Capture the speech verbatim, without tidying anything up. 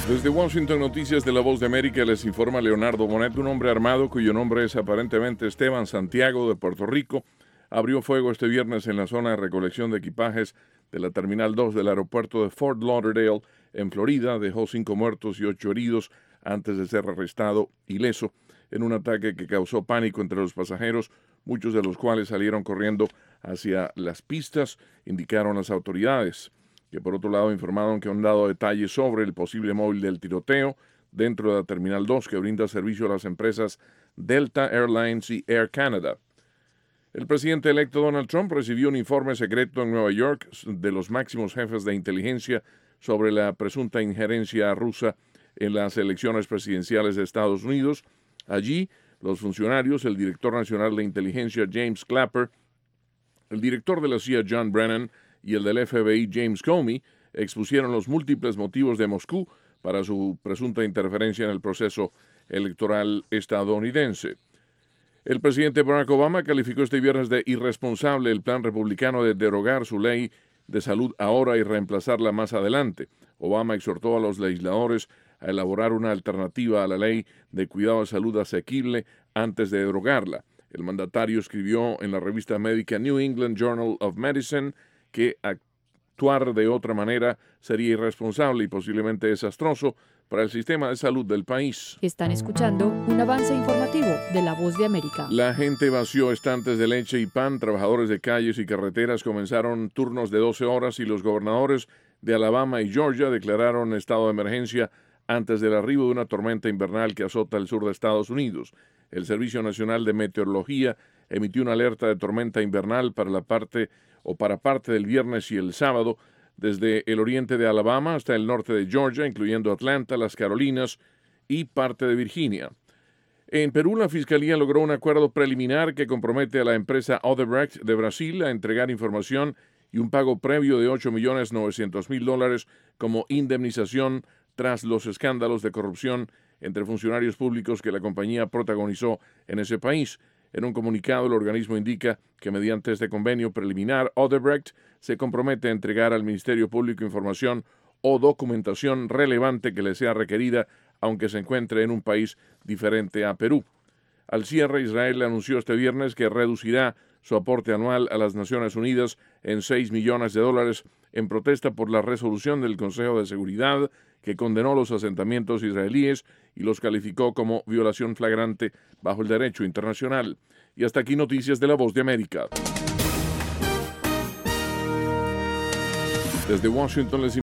Desde Washington, Noticias de la Voz de América, les informa Leonardo Bonet. Un hombre armado, cuyo nombre es aparentemente Esteban Santiago, de Puerto Rico, abrió fuego este viernes en la zona de recolección de equipajes de la Terminal dos del aeropuerto de Fort Lauderdale, en Florida. Dejó cinco muertos y ocho heridos antes de ser arrestado ileso en un ataque que causó pánico entre los pasajeros, muchos de los cuales salieron corriendo hacia las pistas, indicaron las autoridades, que por otro lado informaron que han dado detalles sobre el posible móvil del tiroteo dentro de la Terminal dos, que brinda servicio a las empresas Delta Airlines y Air Canada. El presidente electo Donald Trump recibió un informe secreto en Nueva York de los máximos jefes de inteligencia sobre la presunta injerencia rusa en las elecciones presidenciales de Estados Unidos. Allí, los funcionarios, el director nacional de inteligencia James Clapper, el director de la C I A John Brennan y el del F B I James Comey expusieron los múltiples motivos de Moscú para su presunta interferencia en el proceso electoral estadounidense. El presidente Barack Obama calificó este viernes de irresponsable el plan republicano de derogar su ley de salud ahora y reemplazarla más adelante. Obama exhortó a los legisladores a elaborar una alternativa a la ley de cuidado de salud asequible antes de derogarla. El mandatario escribió en la revista médica New England Journal of Medicine que actuar de otra manera sería irresponsable y posiblemente desastroso para el sistema de salud del país. Están escuchando un avance informativo de La Voz de América. La gente vació estantes de leche y pan, trabajadores de calles y carreteras comenzaron turnos de doce horas y los gobernadores de Alabama y Georgia declararon estado de emergencia antes del arribo de una tormenta invernal que azota el sur de Estados Unidos. El Servicio Nacional de Meteorología emitió una alerta de tormenta invernal para la parte o para parte del viernes y el sábado, desde el oriente de Alabama hasta el norte de Georgia, incluyendo Atlanta, las Carolinas y parte de Virginia. En Perú, la Fiscalía logró un acuerdo preliminar que compromete a la empresa Odebrecht de Brasil a entregar información y un pago previo de ocho millones novecientos mil dólares como indemnización tras los escándalos de corrupción entre funcionarios públicos que la compañía protagonizó en ese país. En un comunicado, el organismo indica que mediante este convenio preliminar, Odebrecht se compromete a entregar al Ministerio Público información o documentación relevante que le sea requerida, aunque se encuentre en un país diferente a Perú. Al cierre, Israel anunció este viernes que reducirá su aporte anual a las Naciones Unidas en seis millones de dólares en protesta por la resolución del Consejo de Seguridad que condenó los asentamientos israelíes y los calificó como violación flagrante bajo el derecho internacional. Y hasta aquí noticias de La Voz de América. Desde Washington les